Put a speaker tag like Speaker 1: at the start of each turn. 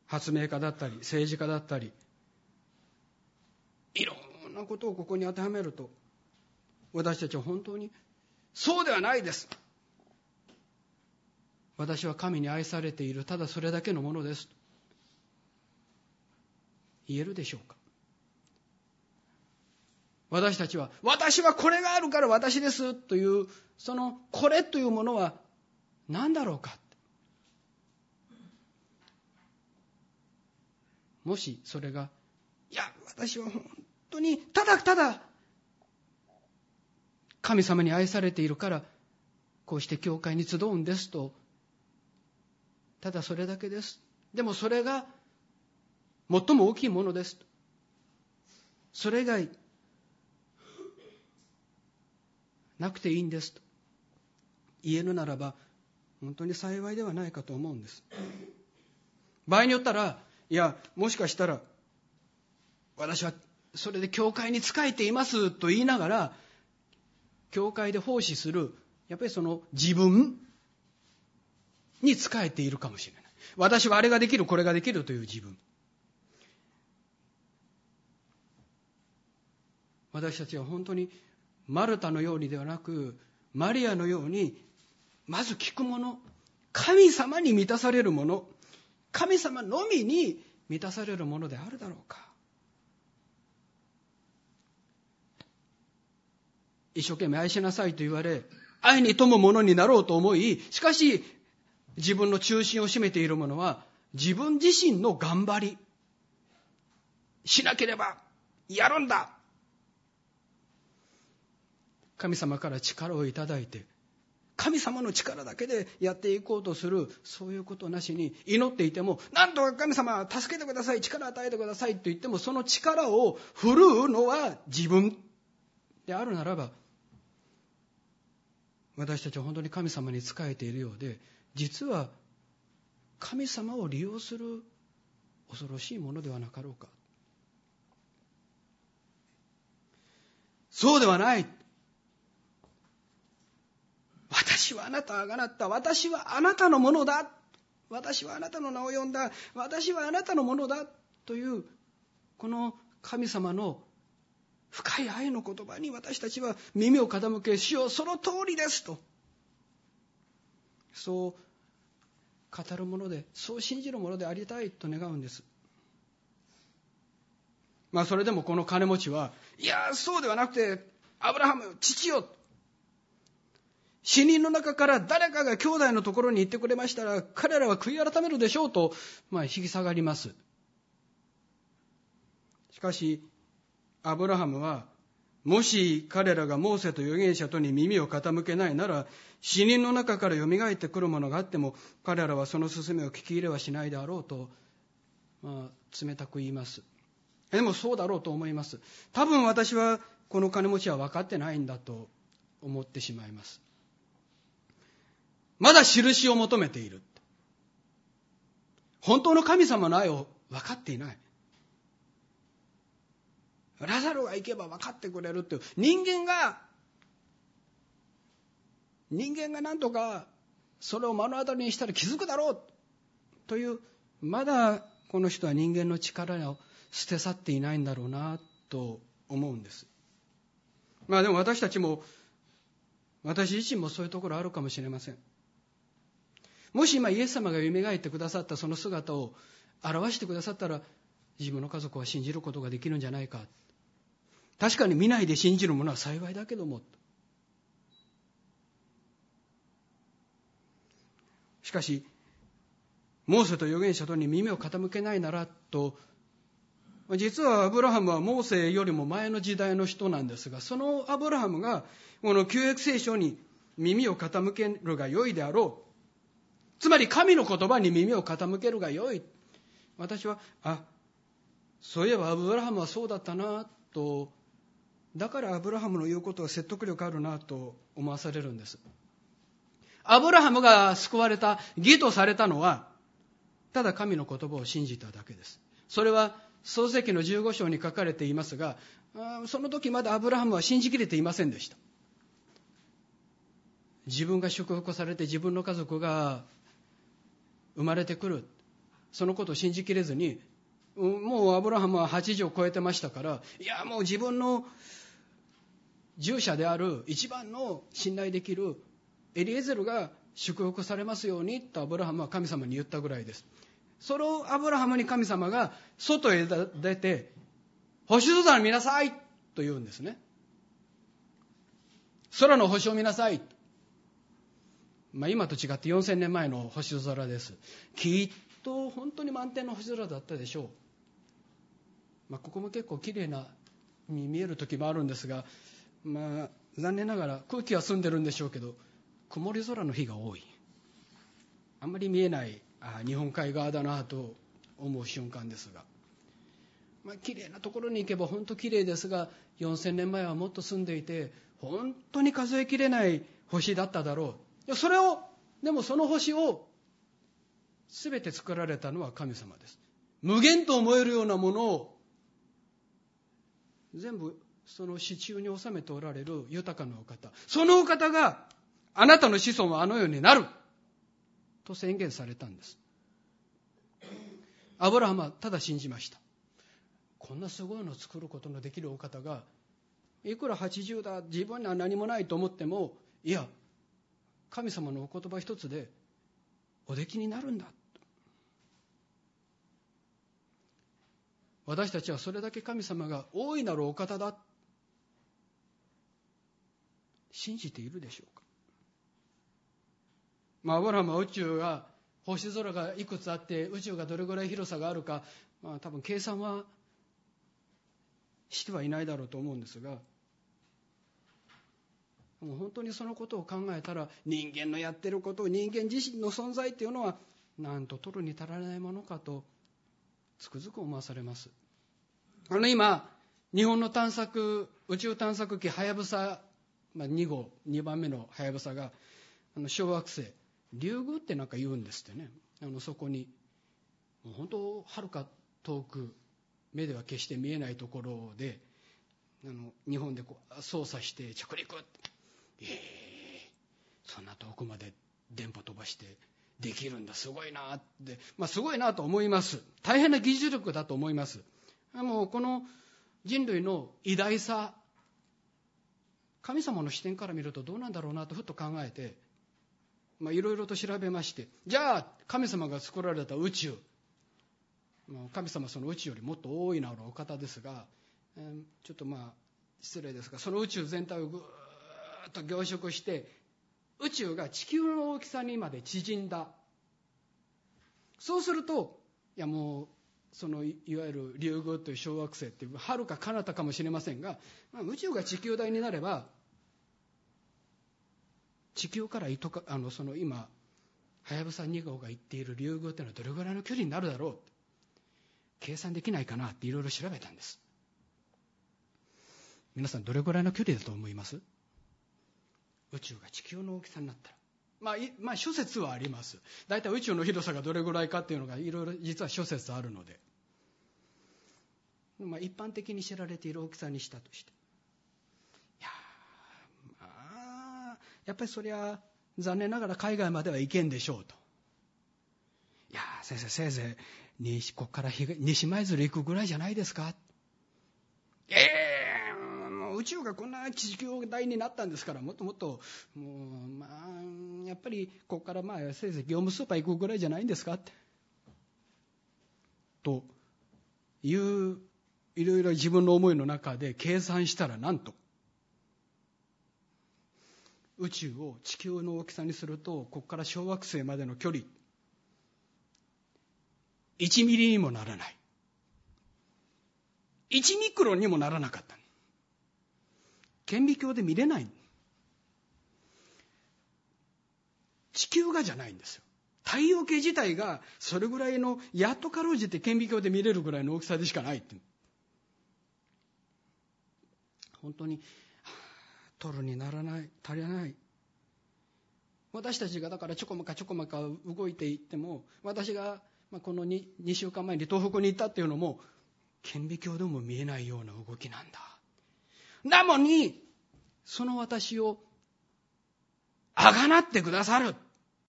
Speaker 1: 発明家だったり政治家だったり、いろんなことをここに当てはめると、私たちは本当にそうではないです、私は神に愛されている、ただそれだけのものですと言えるでしょうか。私たちは私はこれがあるから私ですという、そのこれというものは何だろうか。もしそれが、いや私は本当にただただ神様に愛されているからこうして教会に集うんですと、ただそれだけです、でもそれが最も大きいものですと、それ以外なくていいんですと言えるならば、本当に幸いではないかと思うんです。場合によったら、いやもしかしたら私はそれで教会に仕えていますと言いながら、教会で奉仕する、やっぱりその自分に仕えているかもしれない。私はあれができるこれができるという自分。私たちは本当にマルタのようにではなく、マリアのようにまず聞くもの、神様に満たされるもの、神様のみに満たされるものであるだろうか。一生懸命愛しなさいと言われ、愛に富むものになろうと思い、しかし自分の中心を占めているものは自分自身の頑張り、しなければやるんだ、神様から力をいただいて神様の力だけでやっていこうとする、そういうことなしに、祈っていてもなんとか神様助けてください、力を与えてくださいと言っても、その力を振るうのは自分であるならば、私たちは本当に神様に仕えているようで、実は神様を利用する恐ろしいものではなかろうか。そうではない。私はあなたをあがなった、私はあなたのものだ、私はあなたの名を呼んだ、私はあなたのものだという、この神様の深い愛の言葉に私たちは耳を傾け、主よその通りですと、そう語るもので、そう信じるものでありたいと願うんです。それでもこの金持ちは、いやそうではなくて、アブラハム父よ、死人の中から誰かが兄弟のところに行ってくれましたら、彼らは悔い改めるでしょうと、引き下がります。しかしアブラハムは、もし彼らがモーセと預言者とに耳を傾けないなら、死人の中からよみがえってくるものがあっても彼らはその勧めを聞き入れはしないであろうと、冷たく言います。でもそうだろうと思います。多分私はこの金持ちは分かってないんだと思ってしまいます。まだ印を求めている。本当の神様の愛を分かっていない。ラザロが行けば分かってくれるっていう、人間が何とかそれを目の当たりにしたら気づくだろうという、まだこの人は人間の力を捨て去っていないんだろうなと思うんです。でも私たちも、私自身もそういうところあるかもしれません。もし今イエス様がよみがえってくださったその姿を表してくださったら、自分の家族は信じることができるんじゃないか。確かに見ないで信じるものは幸いだけども、しかしモーセと預言者とに耳を傾けないならと、実はアブラハムはモーセよりも前の時代の人なんですが、そのアブラハムがこの旧約聖書に耳を傾けるが良いであろう、つまり神の言葉に耳を傾けるが良い、私はそういえばアブラハムはそうだったなと、だからアブラハムの言うことは説得力あるなと思わされるんです。アブラハムが救われた、義とされたのはただ神の言葉を信じただけです。それは創世記の15章に書かれていますが、その時まだアブラハムは信じきれていませんでした。自分が祝福されて自分の家族が生まれてくる、 そのことを信じきれずに、もうアブラハムは80を超えてましたから、いやもう自分の従者である一番の信頼できるエリエゼルが祝福されますようにとアブラハムは神様に言ったぐらいです。そのアブラハムに神様が外へ出て、星空を見なさいと言うんですね。空の星を見なさい。今と違って4000年前の星空です。きっと本当に満天の星空だったでしょう。ここも結構きれいなに見える時もあるんですが、残念ながら空気は澄んでるんでしょうけど、曇り空の日が多い。あんまり見えない日本海側だなと思う瞬間ですが、きれいなところに行けば本当きれいですが、4000年前はもっと澄んでいて本当に数えきれない星だっただろう。でもその星を全て作られたのは神様です。無限と思えるようなものを全部その支柱に収めておられる豊かなお方、そのお方があなたの子孫はあのようになると宣言されたんです。アブラハムはただ信じました。こんなすごいのを作ることのできるお方が、いくら80だ、自分には何もないと思っても、いや神様のお言葉一つでおできになるんだ。私たちはそれだけ神様が大いなるお方だ信じているでしょうか。アブラハムは宇宙が、星空がいくつあって宇宙がどれぐらい広さがあるか、多分計算はしてはいないだろうと思うんですが、もう本当にそのことを考えたら、人間のやってること、人間自身の存在っていうのはなんと取るに足らないものかとつくづく思わされます。今日本の宇宙探索機はやぶさ2号、2番目のはやぶさが小惑星リュウグウって言うんですってね。そこにもう本当はるか遠く、目では決して見えないところで日本で操作して着陸って、そんな遠くまで電波飛ばしてできるんだ、すごいなって、すごいなと思います。大変な技術力だと思います。もうこの人類の偉大さ、神様の視点から見るとどうなんだろうなとふっと考えて、いろいろと調べまして、じゃあ神様が作られた宇宙、神様はその宇宙よりもっと大いなるお方ですが、ちょっと失礼ですが、その宇宙全体をぐーっと凝縮して宇宙が地球の大きさにまで縮んだ。そうすると、もうそのいわゆるリュウグウという小惑星っていうはるか彼方かもしれませんが、宇宙が地球大になれば地球からその今はやぶさ2号が行っているリュウグウというのはどれぐらいの距離になるだろう、計算できないかなっていろいろ調べたんです。皆さんどれぐらいの距離だと思います？宇宙が地球の大きさになったら、諸説はあります。だいたい宇宙の広さがどれぐらいかっていうのがいろいろ実は諸説あるので、一般的に知られている大きさにしたとして、やっぱりそりゃ残念ながら海外までは行けんでしょうと。先生、せいぜいここから西舞鶴行くぐらいじゃないですか。もう宇宙がこんな地球大になったんですから、もっともっとやっぱりここからせいぜい業務スーパー行くぐらいじゃないんですかってといういろいろ自分の思いの中で計算したら、なんと宇宙を地球の大きさにすると、ここから小惑星までの距離1ミリにもならない、1ミクロンにもならなかった。顕微鏡で見れない。地球がじゃないんですよ。太陽系自体がそれぐらいの、やっとかろうじて顕微鏡で見れるぐらいの大きさでしかないって。本当に取るにならない、足りない。私たちがだからちょこまか動いていっても、私がこの 2週間前に東北に行ったっていうのも顕微鏡でも見えないような動きなんだ。なのにその私をあがなってくださる